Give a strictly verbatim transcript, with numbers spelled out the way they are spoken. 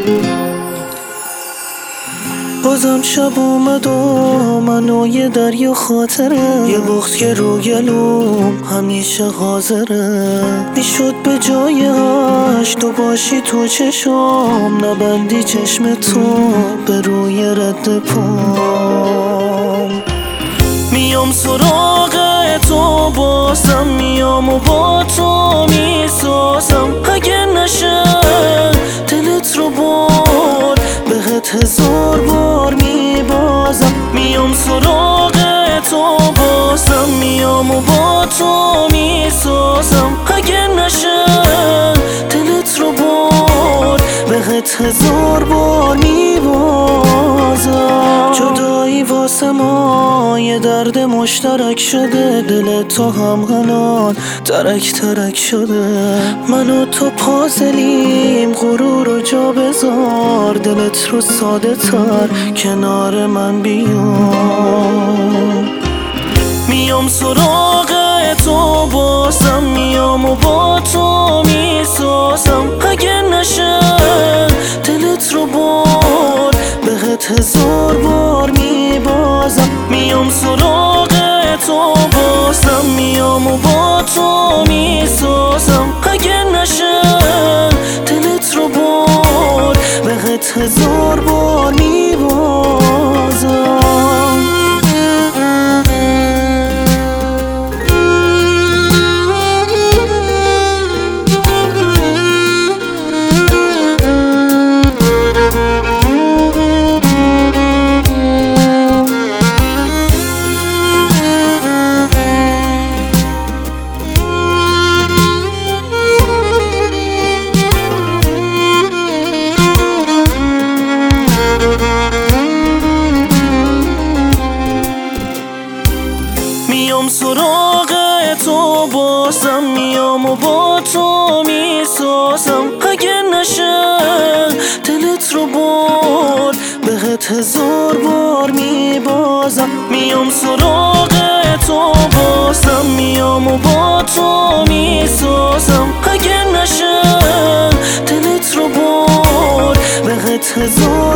بازم شب اومد و منو یه دریا خاطره، یه بخت که رو گلوم همیشه حاضره. میشد به جایش تو باشی تو چشم، نبندی چشم تو به روی رد پام. میام سراغ تو بازم، میام و با تو میسازم. اگه نشه دلت رو برد بهت هزار بار میبازم. میام سراغ تو بازم، میام و با تو میسازم. اگه نشه دلت رو برد بهت هزار بار میبازم. جدایی واسه ما یه درد مشترک شده، دل تو هم هنان ترک ترک شده. من و تو پازلیم، غرور و جا بذار، دلت رو ساده تر کنار من بیام. میام سراغ تو بازم، میام و با تو میسازم. اگه نشه دلت رو برد بهت هزار بار میبازم. میام سراغ تو بازم، میام و با تو میسازم. اگه نشه دلت رو برد بهت هزار بار میبازم. میام سراغ تو بازم، میام و با تو میسازم. اگه نشه دلت رو برد بهت هزار بار میبازم. میام سراغ تو بازم، میام و با تو میسازم. اگه نشه دلت رو برد بهت هزار